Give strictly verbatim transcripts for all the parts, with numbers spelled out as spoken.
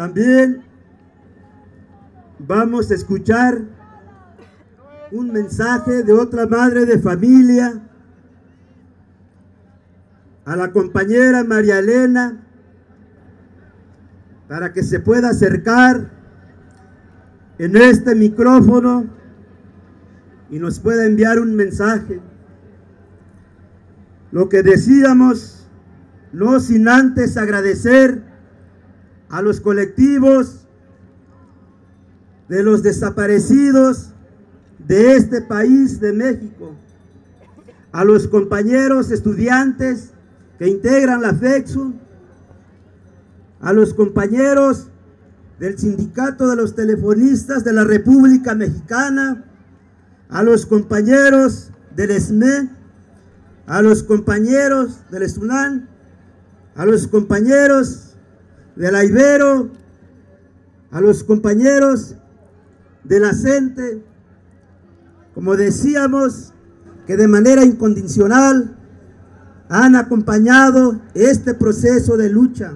También vamos a escuchar un mensaje de otra madre de familia, a la compañera María Elena, para que se pueda acercar en este micrófono y nos pueda enviar un mensaje. Lo que decíamos, no sin antes agradecer a los colectivos de los desaparecidos de este país de México, a los compañeros estudiantes que integran la FEXU, a los compañeros del Sindicato de los Telefonistas de la República Mexicana, a los compañeros del S M E, a los compañeros del SUNAN, a los compañeros de la Ibero, a los compañeros de la CENTE, como decíamos, que de manera incondicional han acompañado este proceso de lucha.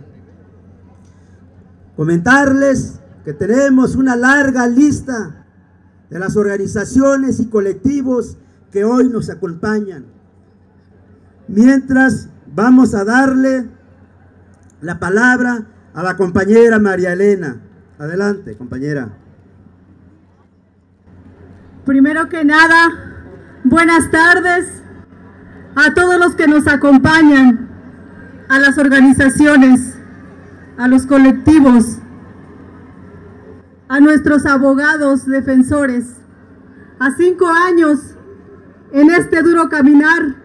Comentarles que tenemos una larga lista de las organizaciones y colectivos que hoy nos acompañan. Mientras vamos a darle la palabra a la compañera María Elena. Adelante, compañera. Primero que nada, buenas tardes a todos los que nos acompañan, a las organizaciones, a los colectivos, a nuestros abogados defensores. A cinco años en este duro caminar,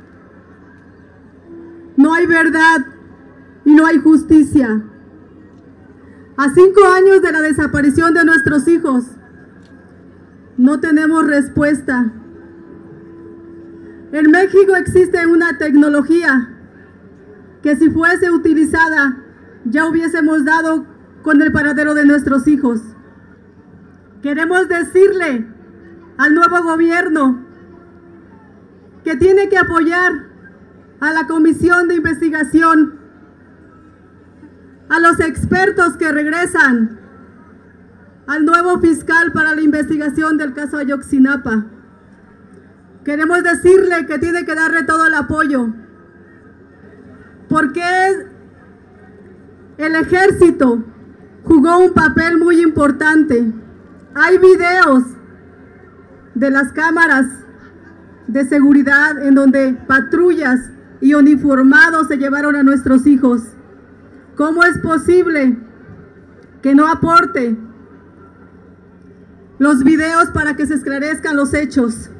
no hay verdad y no hay justicia. A cinco años de la desaparición de nuestros hijos, no tenemos respuesta. En México existe una tecnología que, si fuese utilizada, ya hubiésemos dado con el paradero de nuestros hijos. Queremos decirle al nuevo gobierno que tiene que apoyar a la comisión de investigación, a los expertos que regresan, al nuevo fiscal para la investigación del caso Ayotzinapa. Queremos decirle que tiene que darle todo el apoyo, porque el ejército jugó un papel muy importante. Hay videos de las cámaras de seguridad en donde patrullas y uniformados se llevaron a nuestros hijos. ¿Cómo es posible que no aporte los videos para que se esclarezcan los hechos?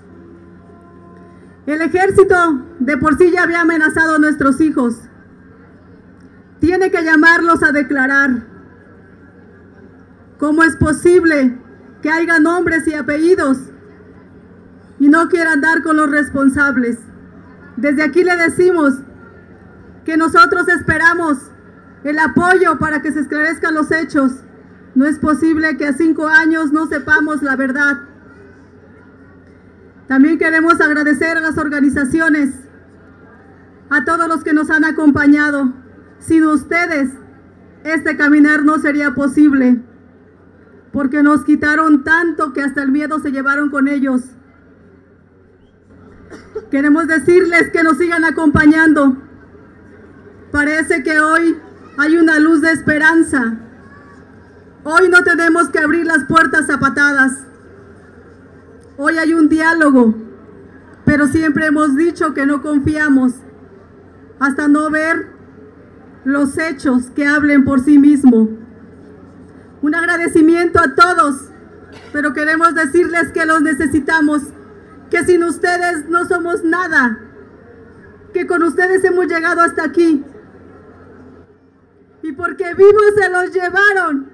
El ejército de por sí ya había amenazado a nuestros hijos. Tiene que llamarlos a declarar. ¿Cómo es posible que haya nombres y apellidos y no quieran dar con los responsables? Desde aquí le decimos que nosotros esperamos el apoyo para que se esclarezcan los hechos. No es posible que a cinco años no sepamos la verdad. También queremos agradecer a las organizaciones, a todos los que nos han acompañado. Sin ustedes, este caminar no sería posible, porque nos quitaron tanto que hasta el miedo se llevaron con ellos. Queremos decirles que nos sigan acompañando. Parece que hoy hay una luz de esperanza. Hoy no tenemos que abrir las puertas a patadas. Hoy hay un diálogo, pero siempre hemos dicho que no confiamos hasta no ver los hechos que hablen por sí mismos. Un agradecimiento a todos, pero queremos decirles que los necesitamos, que sin ustedes no somos nada, que con ustedes hemos llegado hasta aquí. Y porque vivos se los llevaron.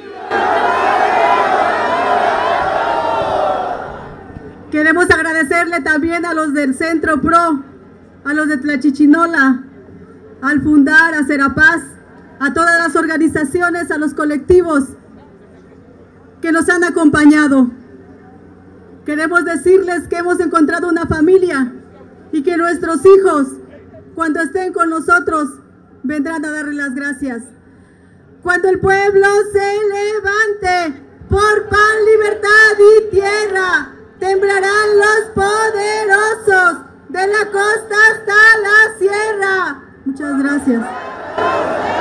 Queremos agradecerle también a los del Centro Pro, a los de Tlachichinola, al Fundar, a Serapaz, a todas las organizaciones, a los colectivos que nos han acompañado. Queremos decirles que hemos encontrado una familia y que nuestros hijos, cuando estén con nosotros, vendrán a darle las gracias. Cuando el pueblo se levante por pan, libertad y tierra, temblarán los poderosos de la costa hasta la sierra. Muchas gracias.